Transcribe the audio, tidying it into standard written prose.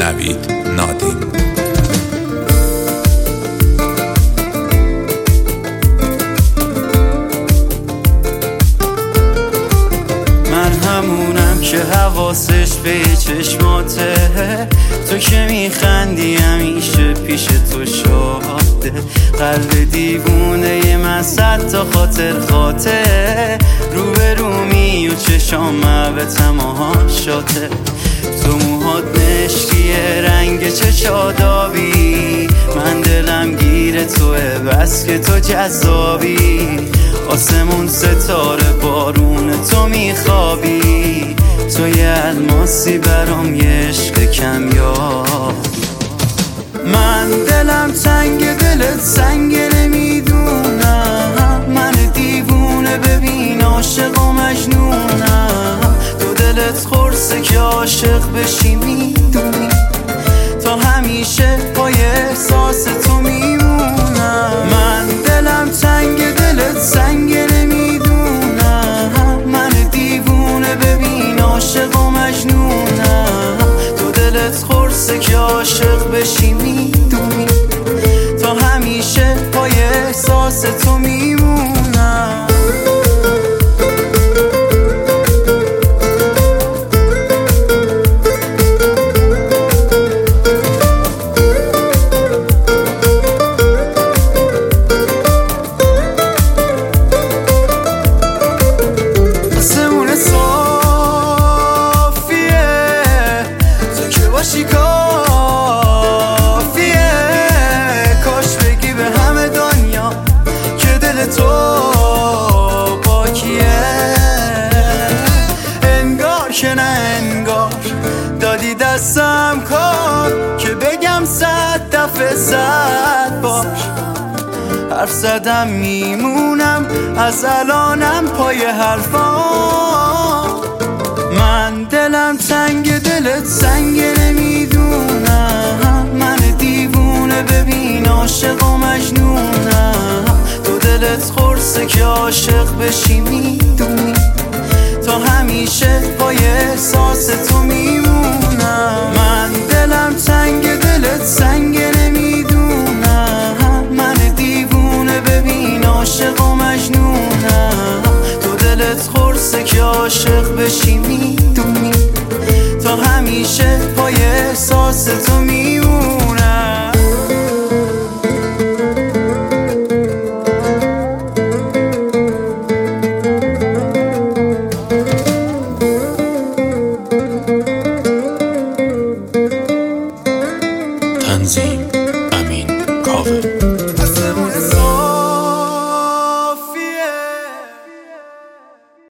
نوید نادین. من همونم که حواسش به چشماته، تو که میخندی همیشه پیش تو شاده، قلب دیوونه من صد تا خاطر خاطر، رو به رومی و چشام به تماشاته، تو موهات مشکیه رنگ چشادابی، من دلم گیر توه بس که تو جذابی، آسمون ستاره بارون تو میخوابی، تو یه الماسی برام یه عشق کمیاب. من دلم تنگ دلت سنگه نمیدونم، من دیوونه ببین عاشق و مجنونم، تو دلت خورسه که عاشق بشی میدونی، تا همیشه پای احساس تو میمونم. من دلم تنگ دلت سنگه نمیدونم، من دیوونه ببین عاشق و مجنونم، تو دلت خورسه که عاشق بشی میدونی، تا همیشه پای احساس تو میمونم. باشی کافیه، کاش بگی به همه دنیا که دل تو پاکیه، انگار که نه انگار دادی دستم کار که بگم 100 دفعه 100 بار، حرف زدم میمونم از الانم پای حرفام. من دلم تنگ دلت سنگه نمیدونم، من دیوونه ببین عاشق و مجنونم، تو دلت خورسه که عاشق بشی میدونی، تا همیشه پای احساس تو میمونم. من دلم تنگ دلت سنگه نمیدونم، من دیوونه ببین عاشق و مجنونم، تو دلت خورسه که عاشق بشی میدونی، تا همیشه پای احساس تو میمونم. تنظیم امین کاوه.